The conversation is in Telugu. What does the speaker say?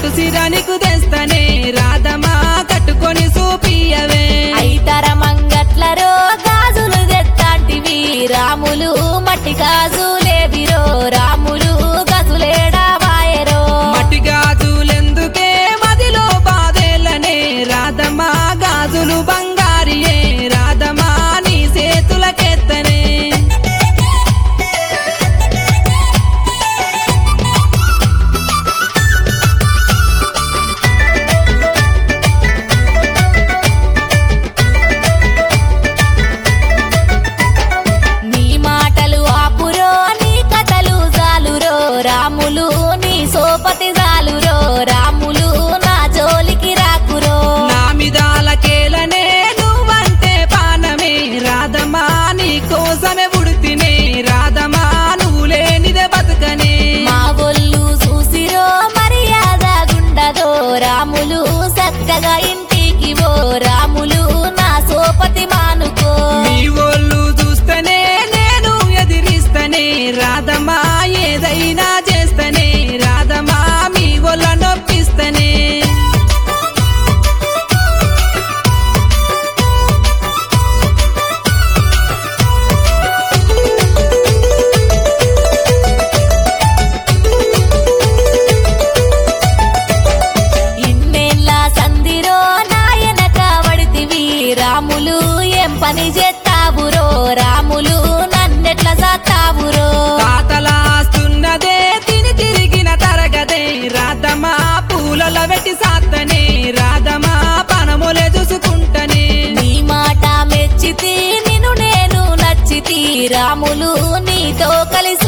పట్టు సిరానికు తెస్తనే రాధమా కట్టుకొని సూపియవే ఐతర మంగట్లరో గాజులు తెత్తాంటివి రాములు మట్టి గాజులేవిరో రాములు గజులేడా వాయరో మట్టి గాజులెందుకే మదిలో బాధేలనే రాధమా గాజులు బంగారియే రాధమా నీ చేతులకెత్తనే నీ మాటలు ఆపురో నీ కథలు జాలురో రాములు నీ సోపతి జాలురో రాములు నా జోలికి రాకురో నా మిదాలకేలనే నువ్వంటే పానమే రాధమా నీ కోసమే ఉడితినే రాధమా నువ్వు లేనిదే బతుకనే మా ఒళ్ళు చూసిరో మర్యాద గుండదో రాములు చక్కగా ఇంటికి ఓ రాములు నా సోపతి మానుకో మీ ఒళ్ళు చూస్తేనే నేను ఎదిరిస్తనే రాధమా ఏదైనా చేస్తనే రాధమా మీ ఒళ్ళ నొప్పిస్తనే ఇన్నేళ్ళ సంధిరో నాయనక వడితివి రాములు ఏం పని చేస్తావురో రాములు నన్నెట్ల జాతావురో తాతలాస్తున్నదే తిని తిరిగిన తరగదే రాధమా పూలలో పెట్టి సాత్తనే రాధమా పనములే చూసుకుంటనే నీ మాట మెచ్చితి నిన్ను నేను నచ్చితి రాములు నీతో కలిసి